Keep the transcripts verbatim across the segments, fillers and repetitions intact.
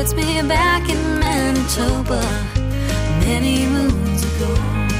puts me back in Manitoba many moons ago.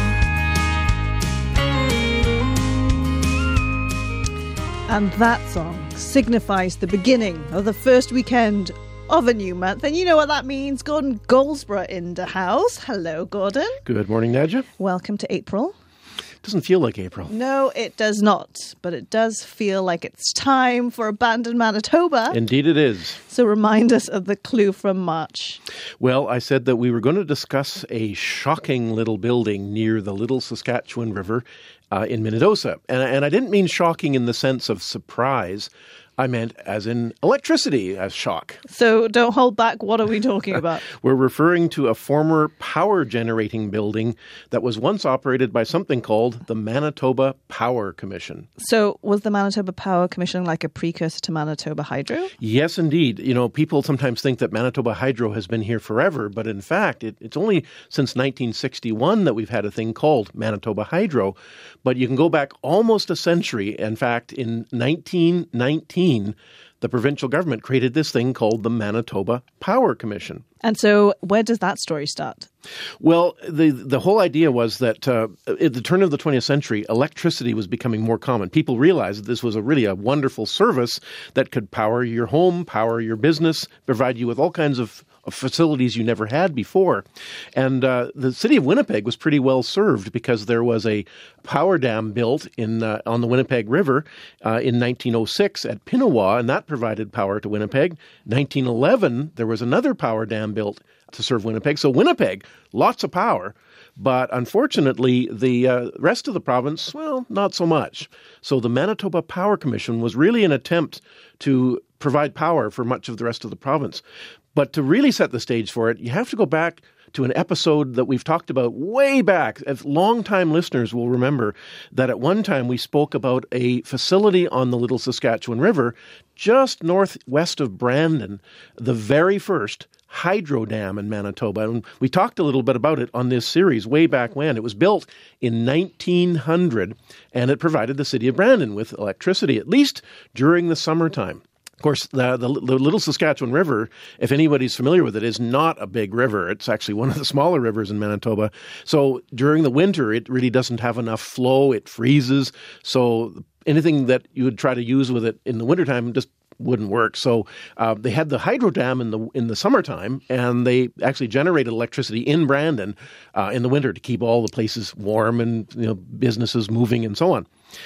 And that song signifies the beginning of the first weekend of a new month. And you know what that means. Gordon Goldsborough in the house. Hello, Gordon. Good morning, Nadja. Welcome to April. Doesn't feel like April. No, it does not. But it does feel like it's time for Abandoned Manitoba. Indeed it is. So remind us of the clue from March. Well, I said that we were going to discuss a shocking little building near the Little Saskatchewan River uh, in Minnedosa. And, and I didn't mean shocking in the sense of surprise. I meant as in electricity as shock. So don't hold back. What are we talking about? We're referring to a former power generating building that was once operated by something called the Manitoba Power Commission. So was the Manitoba Power Commission like a precursor to Manitoba Hydro? Yes, indeed. You know, people sometimes think that Manitoba Hydro has been here forever, but in fact, it, it's only since nineteen sixty-one that we've had a thing called Manitoba Hydro. But you can go back almost a century. In fact, in nineteen nineteen, the provincial government created this thing called the Manitoba Power Commission. And so where does that story start? Well, the the whole idea was that uh, at the turn of the twentieth century, electricity was becoming more common. People realized that this was a really a wonderful service that could power your home, power your business, provide you with all kinds of of facilities you never had before. And uh, the city of Winnipeg was pretty well served because there was a power dam built in uh, on the Winnipeg River uh, in nineteen oh six at Pinawa, and that provided power to Winnipeg. nineteen eleven, there was another power dam built to serve Winnipeg. So Winnipeg, lots of power. But unfortunately, the uh, rest of the province, well, not so much. So the Manitoba Power Commission was really an attempt to provide power for much of the rest of the province. But to really set the stage for it, you have to go back to an episode that we've talked about way back. If longtime listeners will remember that at one time we spoke about a facility on the Little Saskatchewan River just northwest of Brandon, the very first hydro dam in Manitoba. And we talked a little bit about it on this series way back when. It was built in nineteen hundred, and it provided the city of Brandon with electricity, at least during the summertime. Of course, the, the, the Little Saskatchewan River, if anybody's familiar with it, is not a big river. It's actually one of the smaller rivers in Manitoba. So during the winter, it really doesn't have enough flow. It freezes. So anything that you would try to use with it in the wintertime just wouldn't work. So uh, they had the hydro dam in the in the summertime, and they actually generated electricity in Brandon uh, in the winter to keep all the places warm and, you know, businesses moving and so on.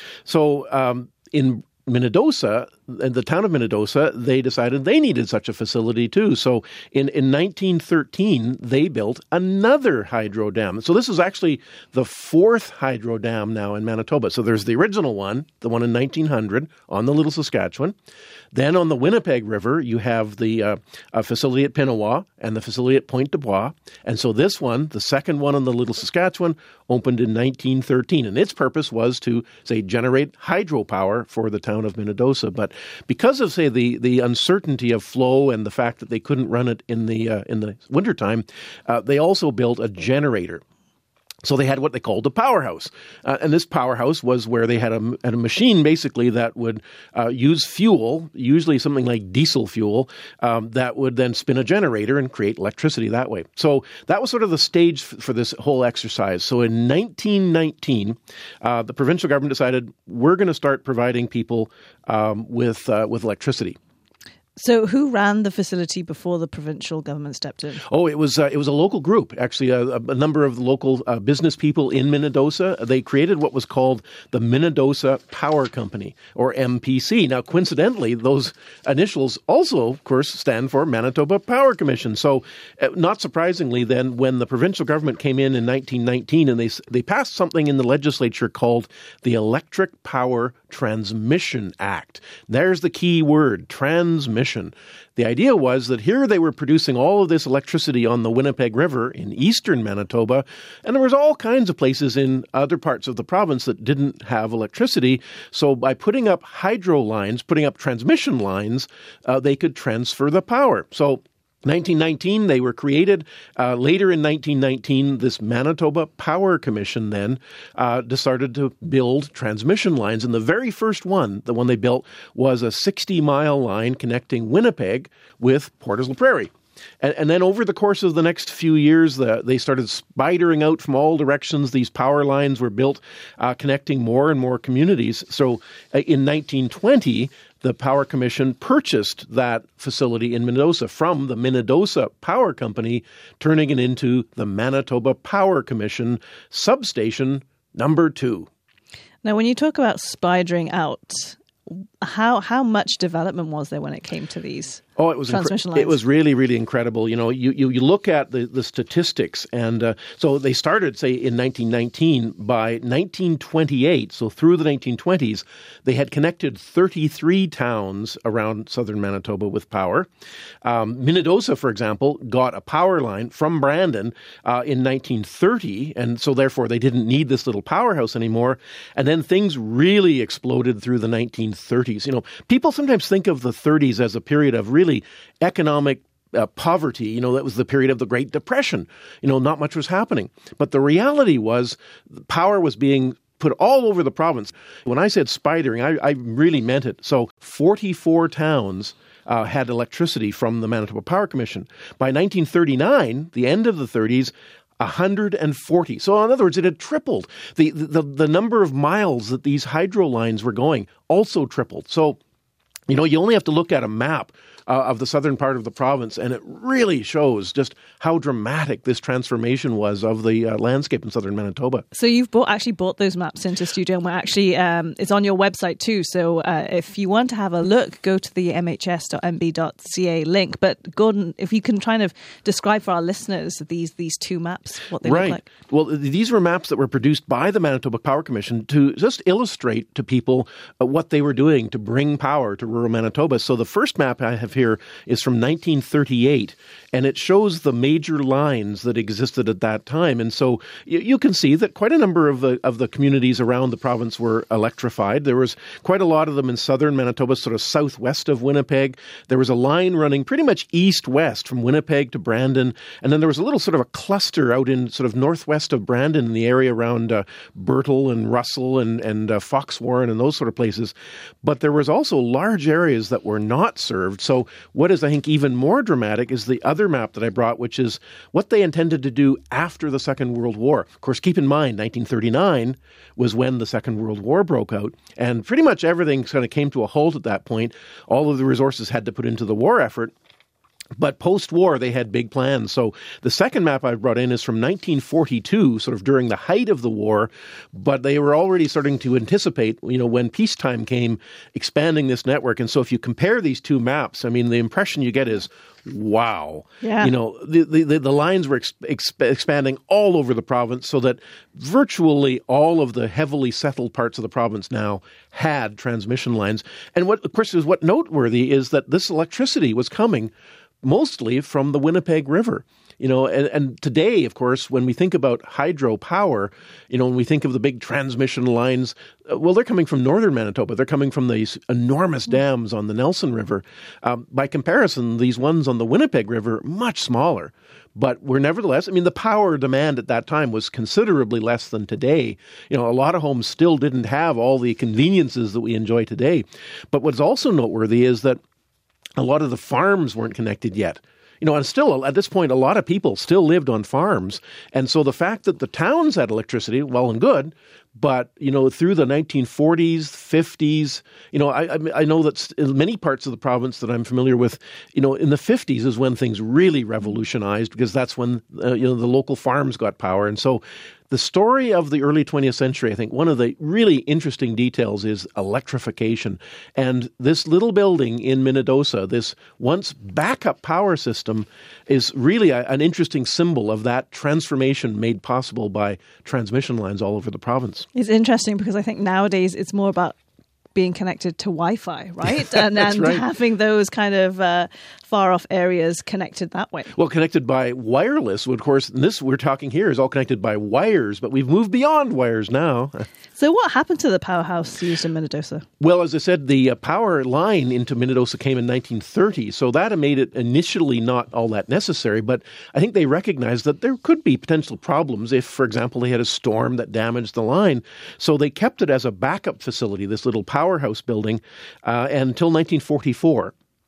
So um, in Minnedosa, in the town of Minnedosa, they decided they needed such a facility too. So in, in nineteen thirteen, they built another hydro dam. So this is actually the fourth hydro dam now in Manitoba. So there's the original one, the one in nineteen hundred on the Little Saskatchewan. Then on the Winnipeg River, you have the uh, uh, facility at Pinawa and the facility at Pointe du Bois. And so this one, the second one on the Little Saskatchewan, opened in nineteen thirteen. And its purpose was to, say, generate hydropower for the town of Minnedosa. But because of, say, the, the uncertainty of flow and the fact that they couldn't run it in the, uh, in the wintertime, uh, they also built a generator. So they had what they called a powerhouse. Uh, and this powerhouse was where they had a, had a machine basically that would uh, use fuel, usually something like diesel fuel, um, that would then spin a generator and create electricity that way. So that was sort of the stage f- for this whole exercise. So in nineteen nineteen, uh, the provincial government decided we're going to start providing people um, with uh, with electricity. So who ran the facility before the provincial government stepped in? Oh, it was uh, it was a local group, actually, a, a number of local uh, business people in Minnedosa. They created what was called the Minnedosa Power Company, or M P C. Now, coincidentally, those initials also, of course, stand for Manitoba Power Commission. So, uh, not surprisingly, then, when the provincial government came in in nineteen nineteen and they they passed something in the legislature called the Electric Power Transmission Act. There's the key word, transmission. The idea was that here they were producing all of this electricity on the Winnipeg River in eastern Manitoba, and there was all kinds of places in other parts of the province that didn't have electricity. So by putting up hydro lines, putting up transmission lines, uh, they could transfer the power. So nineteen nineteen, they were created. Uh, later in nineteen nineteen, this Manitoba Power Commission then uh, decided to build transmission lines. And the very first one, the one they built, was a sixty-mile line connecting Winnipeg with Port La Prairie. And, and then over the course of the next few years, the, they started spidering out from all directions. These power lines were built, uh, connecting more and more communities. So uh, in nineteen twenty, the Power Commission purchased that facility in Minnedosa from the Minnedosa Power Company, turning it into the Manitoba Power Commission substation number two. Now, when you talk about spidering out, how how much development was there when it came to these Oh, it was transmission incre- lines? It was really, really incredible. You know, you, you, you look at the, the statistics, and uh, so they started, say, in nineteen nineteen. By nineteen twenty-eight, so through the nineteen twenties, they had connected thirty-three towns around southern Manitoba with power. Um, Minnedosa, for example, got a power line from Brandon uh, in nineteen thirty, and so therefore they didn't need this little powerhouse anymore. And then things really exploded through the nineteen thirties. You know, people sometimes think of the thirties as a period of really Really economic uh, poverty. You know, that was the period of the Great Depression. You know, not much was happening. But the reality was power was being put all over the province. When I said spidering, I, I really meant it. So forty-four towns uh, had electricity from the Manitoba Power Commission. By nineteen thirty-nine, the end of the thirties, one hundred forty. So in other words, it had tripled. The, the, the number of miles that these hydro lines were going also tripled. So, you know, you only have to look at a map uh, of the southern part of the province, and it really shows just how dramatic this transformation was of the uh, landscape in southern Manitoba. So you've bought, actually bought those maps into studio, and we're actually um, it's on your website too. So uh, if you want to have a look, go to the m h s dot m b dot c a link. But Gordon, if you can kind of describe for our listeners these these two maps, what they right. look like. Well, these were maps that were produced by the Manitoba Power Commission to just illustrate to people uh, what they were doing to bring power to rural Manitoba. So the first map I have here is from nineteen thirty-eight, and it shows the major lines that existed at that time. And so you, you can see that quite a number of the of the communities around the province were electrified. There was quite a lot of them in southern Manitoba, sort of southwest of Winnipeg. There was a line running pretty much east-west from Winnipeg to Brandon, and then there was a little sort of a cluster out in sort of northwest of Brandon in the area around uh, Birtle and Russell and, and uh, Foxwarren and those sort of places. But there was also large areas that were not served. So what is, I think, even more dramatic is the other map that I brought, which is what they intended to do after the Second World War. Of course, keep in mind, nineteen thirty-nine was when the Second World War broke out, and pretty much everything kind of came to a halt at that point. All of the resources had to put into the war effort. But post-war, they had big plans. So the second map I brought in is from nineteen forty-two, sort of during the height of the war. But they were already starting to anticipate, you know, when peacetime came, expanding this network. And so if you compare these two maps, I mean, the impression you get is, wow. Yeah. You know, the, the, the lines were ex- ex- expanding all over the province so that virtually all of the heavily settled parts of the province now had transmission lines. And what, of course, is what noteworthy is that this electricity was coming mostly from the Winnipeg River. You know, and, and today, of course, when we think about hydropower, you know, when we think of the big transmission lines, uh, well, they're coming from northern Manitoba. They're coming from these enormous dams on the Nelson River. Um, by comparison, these ones on the Winnipeg River, much smaller. But we're nevertheless, I mean, the power demand at that time was considerably less than today. You know, a lot of homes still didn't have all the conveniences that we enjoy today. But what's also noteworthy is that a lot of the farms weren't connected yet. You know, and still, at this point, a lot of people still lived on farms. And so the fact that the towns had electricity, well and good, but, you know, through the nineteen forties, fifties, you know, I, I know that in many parts of the province that I'm familiar with, you know, in the fifties is when things really revolutionized, because that's when, uh, you know, the local farms got power. And so the story of the early twentieth century, I think one of the really interesting details is electrification. And this little building in Minnedosa, this once backup power system, is really a, an interesting symbol of that transformation made possible by transmission lines all over the province. It's interesting because I think nowadays it's more about being connected to Wi-Fi, right? And, and right. having those kind of uh, far-off areas connected that way. Well, connected by wireless. Of course, this we're talking here is all connected by wires, but we've moved beyond wires now. So what happened to the powerhouse used in Minnedosa? Well, as I said, the uh, power line into Minnedosa came in nineteen thirty, so that made it initially not all that necessary, but I think they recognized that there could be potential problems if, for example, they had a storm that damaged the line. So they kept it as a backup facility, this little powerhouse building, uh, until nineteen forty-four.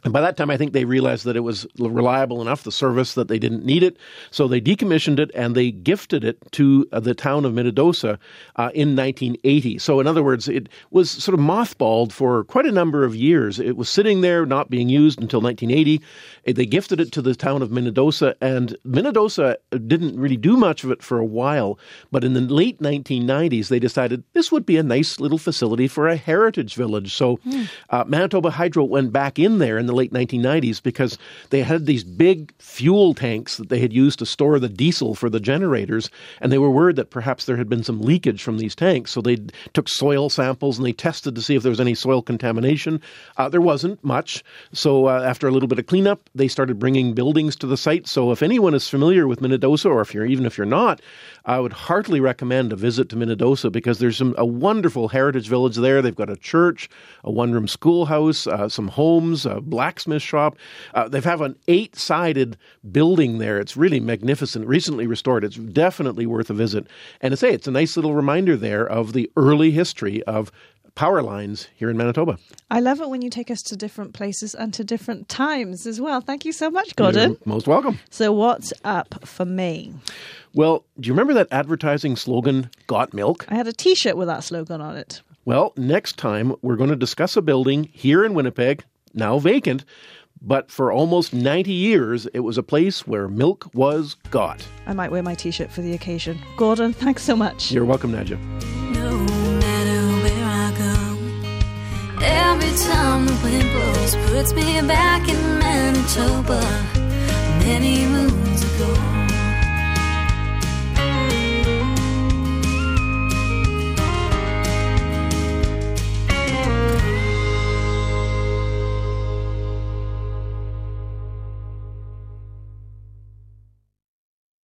And by that time, I think they realized that it was reliable enough, the service, that they didn't need it. So they decommissioned it and they gifted it to uh, the town of Minnedosa uh, in nineteen eighty. So in other words, it was sort of mothballed for quite a number of years. It was sitting there, not being used until nineteen eighty. They gifted it to the town of Minnedosa, and Minnedosa didn't really do much of it for a while. But in the late nineteen nineties, they decided this would be a nice little facility for a heritage village. So mm. uh, Manitoba Hydro went back in there in the late nineteen nineties because they had these big fuel tanks that they had used to store the diesel for the generators, and they were worried that perhaps there had been some leakage from these tanks. So they took soil samples and they tested to see if there was any soil contamination. Uh, there wasn't much. So uh, after a little bit of cleanup, they started bringing buildings to the site. So if anyone is familiar with Minnedosa, or if you're even if you're not, I would heartily recommend a visit to Minnedosa because there's some, a wonderful heritage village there. They've got a church, a one-room schoolhouse, uh, some homes, a blacksmith shop. Uh, they have an eight-sided building there. It's really magnificent, recently restored. It's definitely worth a visit. And to say, it's a nice little reminder there of the early history of power lines here in Manitoba. I love it when you take us to different places and to different times as well. Thank you so much, Gordon. You're most welcome. So what's up for me? Well, do you remember that advertising slogan, Got Milk? I had a T-shirt with that slogan on it. Well, next time we're going to discuss a building here in Winnipeg, now vacant, but for almost ninety years, it was a place where milk was got. I might wear my T-shirt for the occasion. Gordon, thanks so much. You're welcome, Nadja. No matter where I go, every time the wind blows, puts me back in Manitoba. Many moons